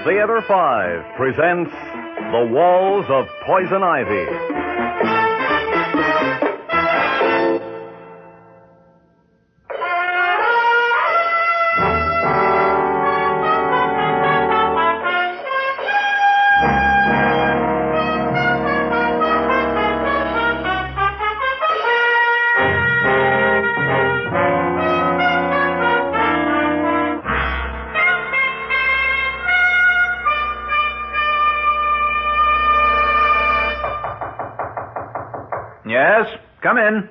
Theater 5 presents The Walls of Poison Ivy. Yes, come in.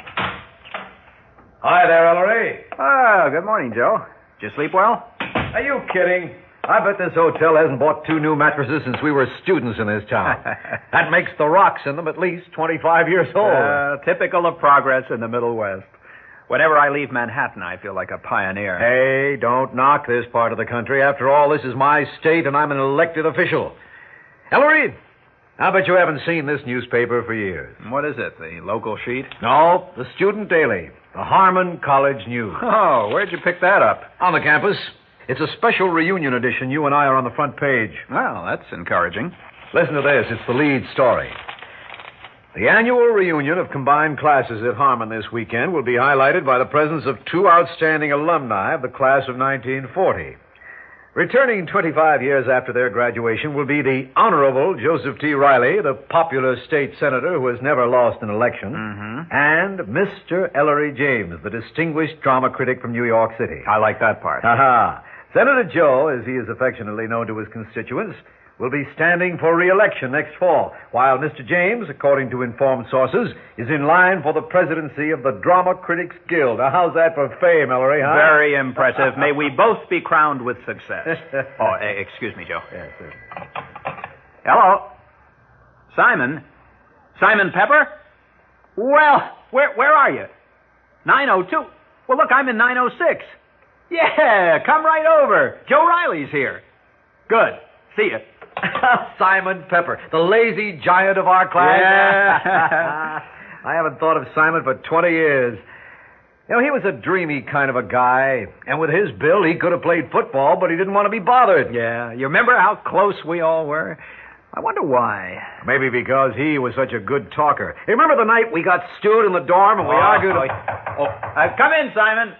Hi there, Ellery. Good morning, Joe. Did you sleep well? Are you kidding? I bet this hotel hasn't bought 2 new mattresses since we were students in this town. That makes the rocks in them at least 25 years old. Typical of progress in the Middle West. Whenever I leave Manhattan, I feel like a pioneer. Hey, don't knock this part of the country. After all, this is my state, and I'm an elected official. Ellery, I bet you haven't seen this newspaper for years. What is it, the local sheet? No, the Student Daily, the Harmon College News. Oh, where'd you pick that up? On the campus. It's a special reunion edition. You and I are on the front page. Well, that's encouraging. Listen to this. It's the lead story. The annual reunion of combined classes at Harmon this weekend will be highlighted by the presence of 2 outstanding alumni of the class of 1940. Returning 25 years after their graduation will be the Honorable Joseph T. Riley, the popular state senator who has never lost an election, and Mr. Ellery James, the distinguished drama critic from New York City. I like that part. Senator Joe, as he is affectionately known to his constituents, will be standing for re-election next fall, while Mr. James, according to informed sources, is in line for the presidency of the Drama Critics Guild. Now, how's that for fame, Ellery, huh? Very impressive. May we both be crowned with success. Excuse me, Joe. Yes, sir. Hello? Simon? Simon Pepper? Well, where are you? 902. Well, look, I'm in 906. Yeah, come right over. Joe Riley's here. Good. See you. Simon Pepper, the lazy giant of our class. Yeah. I haven't thought of Simon for 20 years. You know, he was a dreamy kind of a guy, and with his bill, he could have played football, but he didn't want to be bothered. Yeah, you remember how close we all were? I wonder why. Maybe because he was such a good talker. Hey, remember the night we got stewed in the dorm and we argued... Come in, Simon.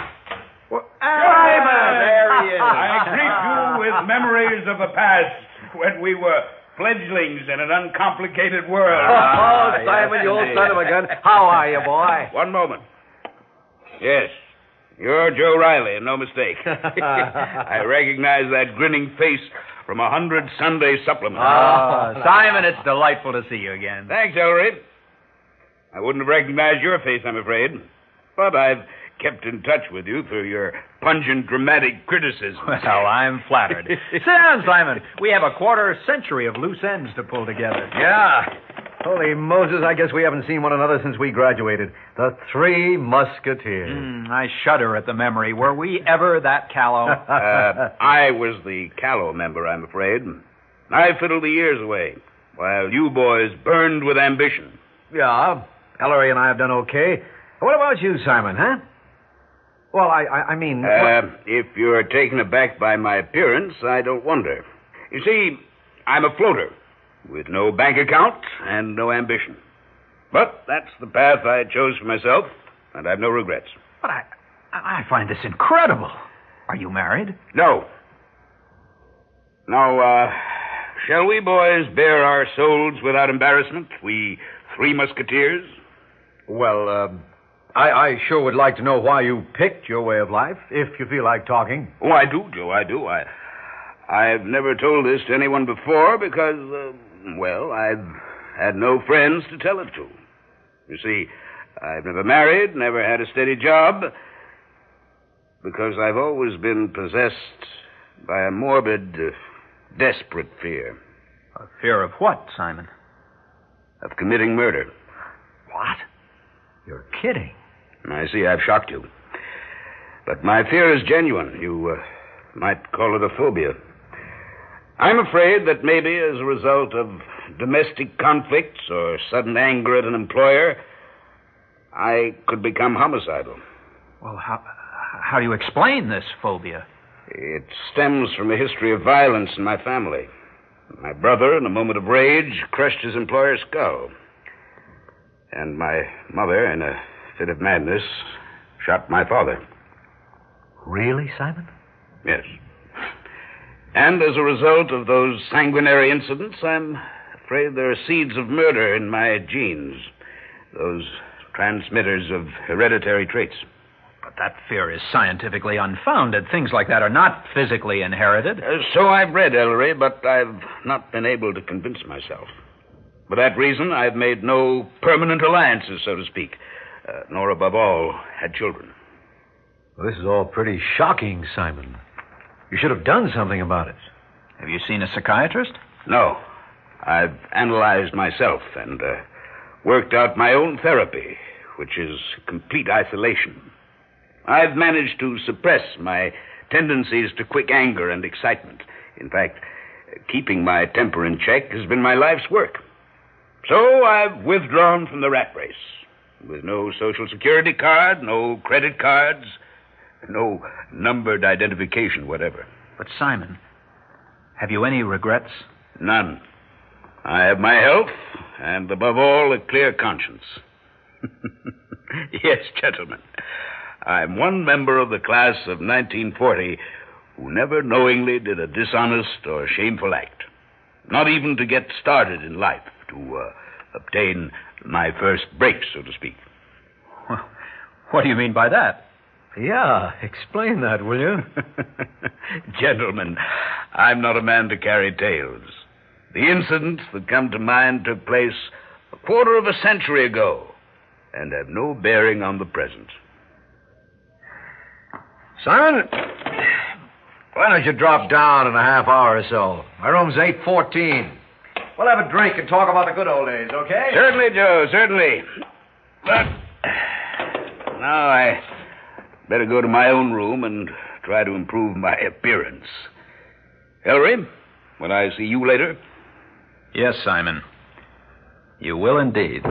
Simon! There he is. I greet you with memories of the past when we were fledglings in an uncomplicated world. Simon, you old son of a gun. How are you, boy? One moment. Yes, you're Joe Riley, no mistake. I recognize that grinning face from 100 Sunday supplements. Simon, it's delightful to see you again. Thanks, Ellery. I wouldn't have recognized your face, I'm afraid. But I've kept in touch with you through your pungent, dramatic criticism. Well, I'm flattered. Sit down, Simon. We have a quarter century of loose ends to pull together. Yeah. Holy Moses, I guess we haven't seen one another since we graduated. The Three Musketeers. I shudder at the memory. Were we ever that callow? I was the callow member, I'm afraid. I fiddled the years away, while you boys burned with ambition. Yeah, Ellery and I have done okay. What about you, Simon, huh? Well, I mean... If you're taken aback by my appearance, I don't wonder. You see, I'm a floater, with no bank account and no ambition. But that's the path I chose for myself, and I've no regrets. But I find this incredible. Are you married? No. Now, shall we, boys, bare our souls without embarrassment? We 3 Musketeers? Well, I sure would like to know why you picked your way of life, if you feel like talking. Oh, I do, Joe, I do. I've never told this to anyone before because, I've had no friends to tell it to. You see, I've never married, never had a steady job, because I've always been possessed by a morbid, desperate fear. A fear of what, Simon? Of committing murder. What? You're kidding. I see I've shocked you. But my fear is genuine. You might call it a phobia. I'm afraid that maybe as a result of domestic conflicts or sudden anger at an employer, I could become homicidal. Well, how do you explain this phobia? It stems from a history of violence in my family. My brother, in a moment of rage, crushed his employer's skull. And my mother, in a fit of madness, shot my father. Really, Simon? Yes. And as a result of those sanguinary incidents, I'm afraid there are seeds of murder in my genes. Those transmitters of hereditary traits. But that fear is scientifically unfounded. Things like that are not physically inherited. So I've read, Ellery, but I've not been able to convince myself. For that reason, I've made no permanent alliances, so to speak, nor, above all, had children. Well, this is all pretty shocking, Simon. You should have done something about it. Have you seen a psychiatrist? No. I've analyzed myself and worked out my own therapy, which is complete isolation. I've managed to suppress my tendencies to quick anger and excitement. In fact, keeping my temper in check has been my life's work. So I've withdrawn from the rat race. With no social security card, no credit cards, no numbered identification, whatever. But, Simon, have you any regrets? None. I have my health, and above all, a clear conscience. Yes, gentlemen. I'm one member of the class of 1940 who never knowingly did a dishonest or shameful act. Not even to get started in life, to obtain my first break, so to speak. Well, what do you mean by that? Yeah, explain that, will you? Gentlemen, I'm not a man to carry tales. The incidents that come to mind took place a quarter of a century ago and have no bearing on the present. Simon, why don't you drop down in a half hour or so? My room's 814. We'll have a drink and talk about the good old days, okay? Certainly, Joe, certainly. But now I better go to my own room and try to improve my appearance. Ellery, will I see you later? Yes, Simon. You will indeed.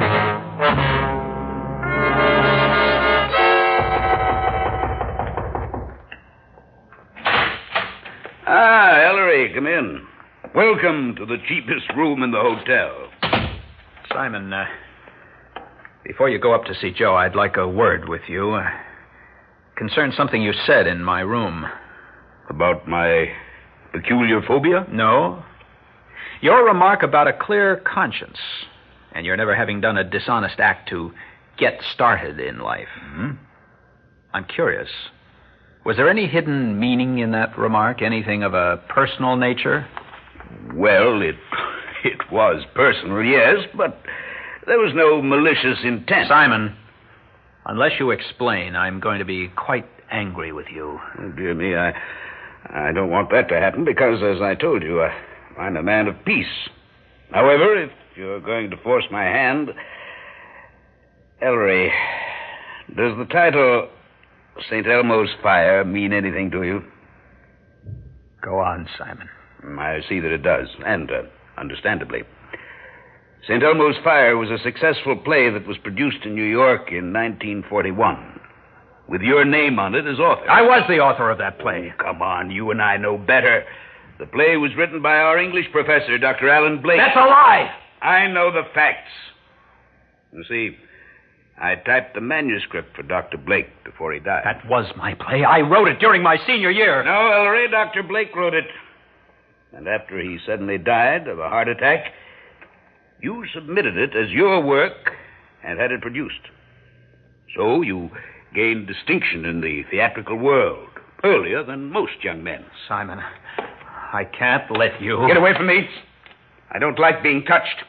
Ah, Ellery, come in. Welcome to the cheapest room in the hotel. Simon, before you go up to see Joe, I'd like a word with you. Concerns something you said in my room. About my peculiar phobia? No. Your remark about a clear conscience and your never having done a dishonest act to get started in life. Mm-hmm. I'm curious. Was there any hidden meaning in that remark? Anything of a personal nature? Well, it was personal, yes, but there was no malicious intent. Simon, unless you explain, I'm going to be quite angry with you. Oh, dear me, I don't want that to happen because, as I told you, I'm a man of peace. However, if you're going to force my hand... Ellery, does the title St. Elmo's Fire mean anything to you? Go on, Simon. I see that it does, and understandably. St. Elmo's Fire was a successful play that was produced in New York in 1941, with your name on it as author. I was the author of that play. Oh, come on, you and I know better. The play was written by our English professor, Dr. Alan Blake. That's a lie! I know the facts. You see, I typed the manuscript for Dr. Blake before he died. That was my play. I wrote it during my senior year. No, Ellery, Dr. Blake wrote it. And after he suddenly died of a heart attack, you submitted it as your work and had it produced. So you gained distinction in the theatrical world earlier than most young men. Simon, I can't let you... Get away from me. I don't like being touched.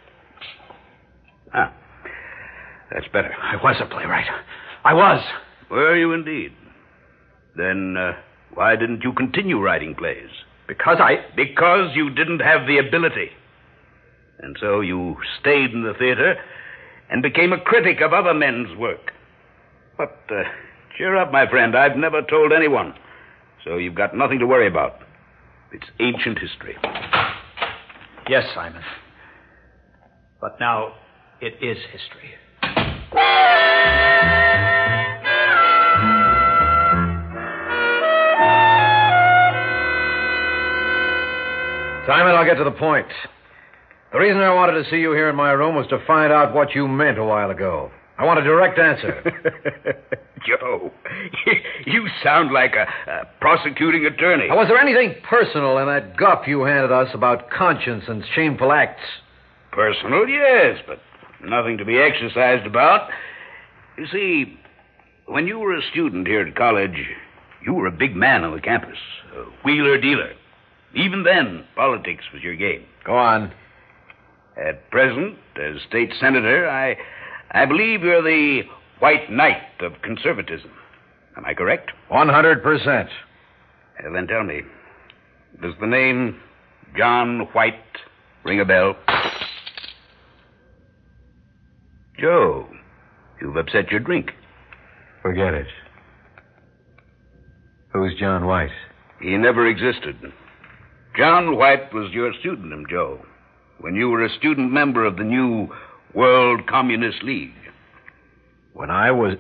Ah, that's better. I was a playwright. I was. Were you indeed? Then why didn't you continue writing plays? Because you didn't have the ability. And so you stayed in the theater and became a critic of other men's work. But cheer up, my friend. I've never told anyone. So you've got nothing to worry about. It's ancient history. Yes, Simon. But now it is history. I'll get to the point. The reason I wanted to see you here in my room was to find out what you meant a while ago. I want a direct answer. Joe, you sound like a prosecuting attorney. Now, was there anything personal in that guff you handed us about conscience and shameful acts? Personal, yes, but nothing to be exercised about. You see, when you were a student here at college, you were a big man on the campus, a wheeler-dealer. Even then, politics was your game. Go on. At present, as state senator, I believe you're the white knight of conservatism. Am I correct? 100%. Then tell me, does the name John White ring a bell? Joe, you've upset your drink. Forget it. Who's John White? He never existed. John White was your pseudonym, Joe, when you were a student member of the new World Communist League. When I was...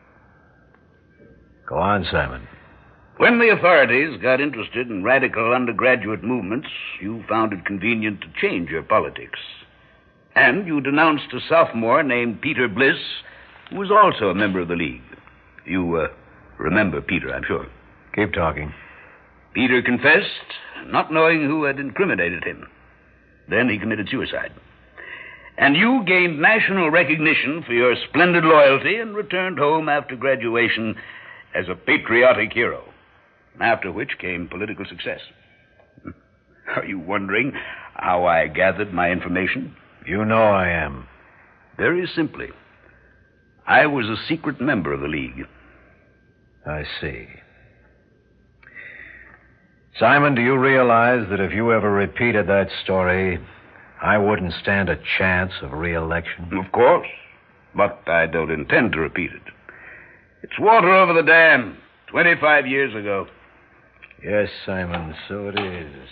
Go on, Simon. When the authorities got interested in radical undergraduate movements, you found it convenient to change your politics. And you denounced a sophomore named Peter Bliss, who was also a member of the League. You remember Peter, I'm sure. Keep talking. Peter confessed, not knowing who had incriminated him. Then he committed suicide. And you gained national recognition for your splendid loyalty and returned home after graduation as a patriotic hero, after which came political success. Are you wondering how I gathered my information? You know I am. Very simply. I was a secret member of the League. I see. Simon, do you realize that if you ever repeated that story, I wouldn't stand a chance of re-election? Of course. But I don't intend to repeat it. It's water over the dam, 25 years ago. Yes, Simon, so it is.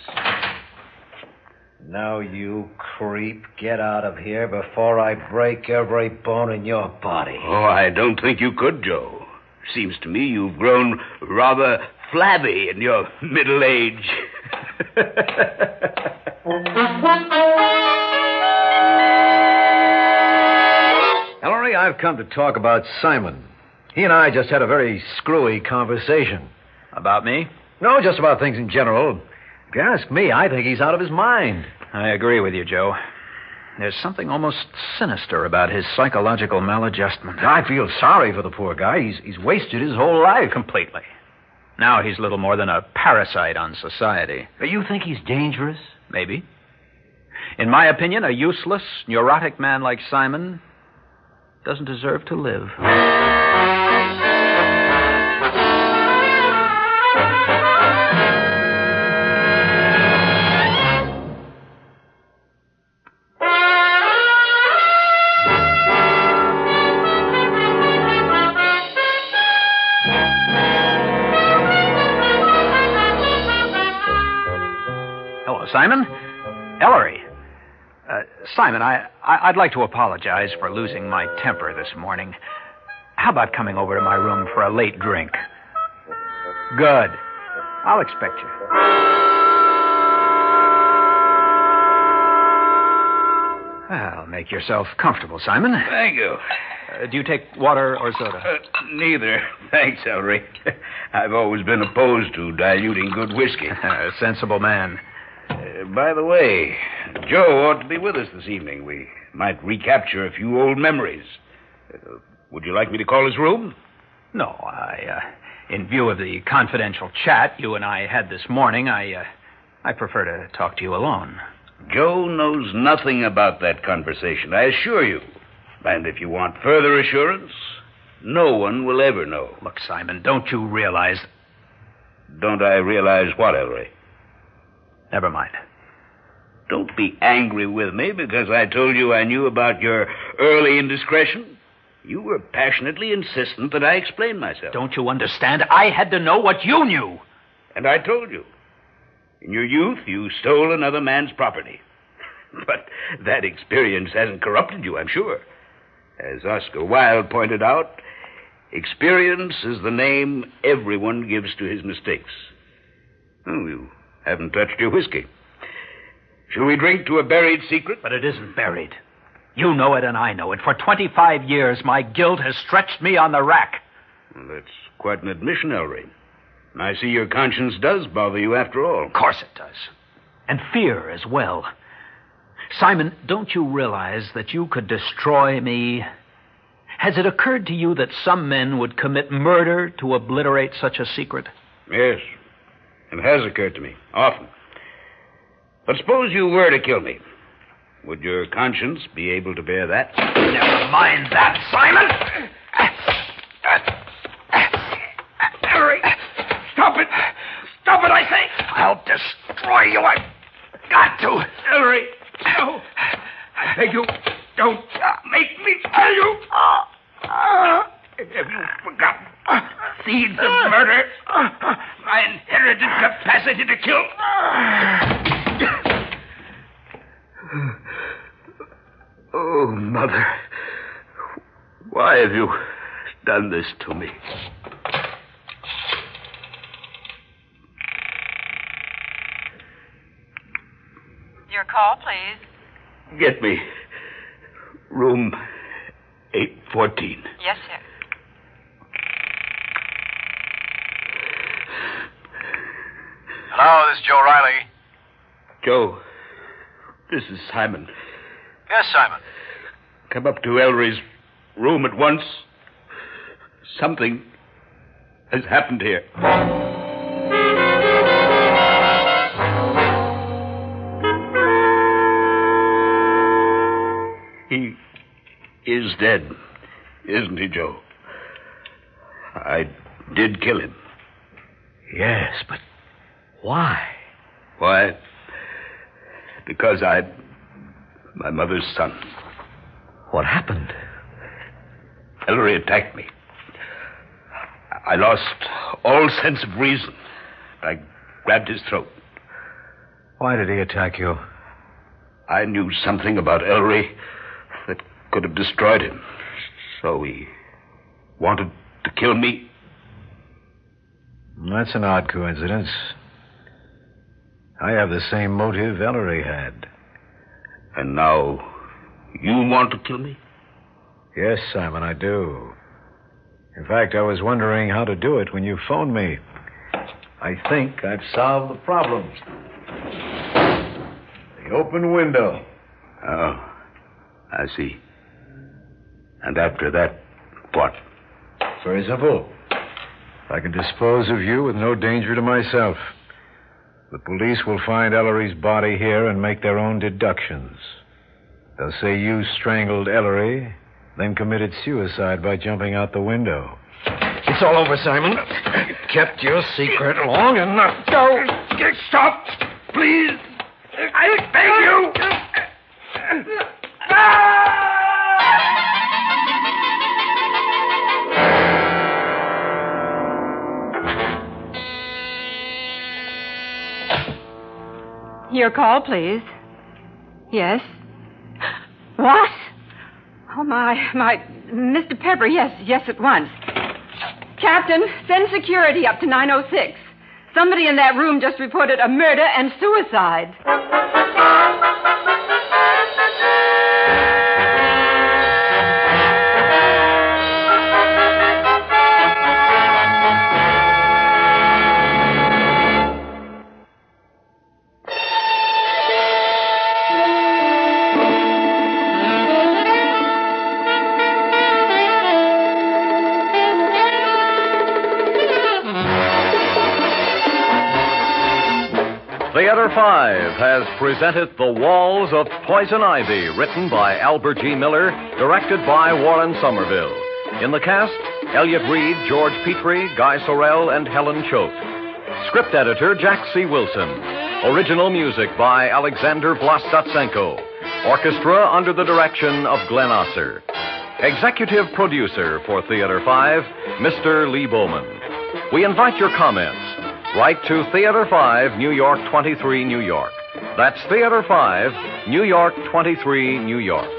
Now, you creep, get out of here before I break every bone in your body. Oh, I don't think you could, Joe. Seems to me you've grown rather flabby in your middle age. Ellery, I've come to talk about Simon. He and I just had a very screwy conversation. About me? No, just about things in general. If you ask me, I think he's out of his mind. I agree with you, Joe. There's something almost sinister about his psychological maladjustment. I feel sorry for the poor guy. He's wasted his whole life. Completely. Now he's little more than a parasite on society. You think he's dangerous? Maybe. In my opinion, a useless, neurotic man like Simon doesn't deserve to live. Simon? Ellery. Simon, I'd like to apologize for losing my temper this morning. How about coming over to my room for a late drink? Good. I'll expect you. Well, make yourself comfortable, Simon. Thank you. Do you take water or soda? Neither. Thanks, Ellery. I've always been opposed to diluting good whiskey. A sensible man. By the way, Joe ought to be with us this evening. We might recapture a few old memories. Would you like me to call his room? No, in view of the confidential chat you and I had this morning, I prefer to talk to you alone. Joe knows nothing about that conversation, I assure you. And if you want further assurance, no one will ever know. Look, Simon, don't you realize... Don't I realize what, Ellery? Never mind. Don't be angry with me because I told you I knew about your early indiscretion. You were passionately insistent that I explain myself. Don't you understand? I had to know what you knew. And I told you. In your youth, you stole another man's property. But that experience hasn't corrupted you, I'm sure. As Oscar Wilde pointed out, experience is the name everyone gives to his mistakes. Oh, you haven't touched your whiskey. Shall we drink to a buried secret? But it isn't buried. You know it and I know it. For 25 years, my guilt has stretched me on the rack. Well, that's quite an admission, Ellery. I see your conscience does bother you after all. Of course it does. And fear as well. Simon, don't you realize that you could destroy me? Has it occurred to you that some men would commit murder to obliterate such a secret? Yes, it has occurred to me, often. But suppose you were to kill me. Would your conscience be able to bear that? Never mind that, Simon! Ellery, stop it! Stop it, I say! I'll destroy you. I've got to. Ellery, no. I beg you, don't make me kill you. Have you forgotten? Seeds of murder. My inherited capacity to kill. Oh, Mother. Why have you done this to me? Your call, please. Get me room 814. Yes, sir. Hello, this is Joe Riley. Joe, this is Simon. Yes, Simon. Come up to Ellery's room at once. Something has happened here. He is dead, isn't he, Joe? I did kill him. Yes, but why? Why? Because I'm my mother's son. What happened? Ellery attacked me. I lost all sense of reason. I grabbed his throat. Why did he attack you? I knew something about Ellery that could have destroyed him. So he wanted to kill me. That's an odd coincidence. I have the same motive Ellery had. And now you want to kill me? Yes, Simon, I do. In fact, I was wondering how to do it when you phoned me. I think I've solved the problem. The open window. Oh, I see. And after that, what? Very simple. I can dispose of you with no danger to myself. The police will find Ellery's body here and make their own deductions. They'll say you strangled Ellery, then committed suicide by jumping out the window. It's all over, Simon. You kept your secret long enough. No! Stop! Please! I beg you! Your call, please. Yes. What? Oh, my. Mr. Pepper, yes, at once. Captain, send security up to 906. Somebody in that room just reported a murder and suicide. Theater 5 has presented The Walls of Poison Ivy, written by Albert G. Miller, directed by Warren Somerville. In the cast, Elliott Reed, George Petrie, Guy Sorrell, and Helen Choate. Script editor, Jack C. Wilson. Original music by Alexander Vlastotsenko. Orchestra under the direction of Glenn Osser. Executive producer for Theater 5, Mr. Lee Bowman. We invite your comments. Write to Theater 5, New York 23, New York. That's Theater 5, New York 23, New York.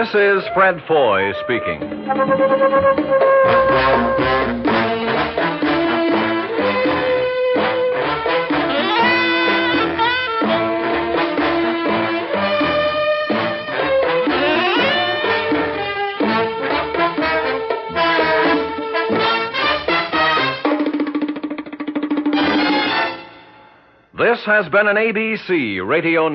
This is Fred Foy speaking. This has been an ABC Radio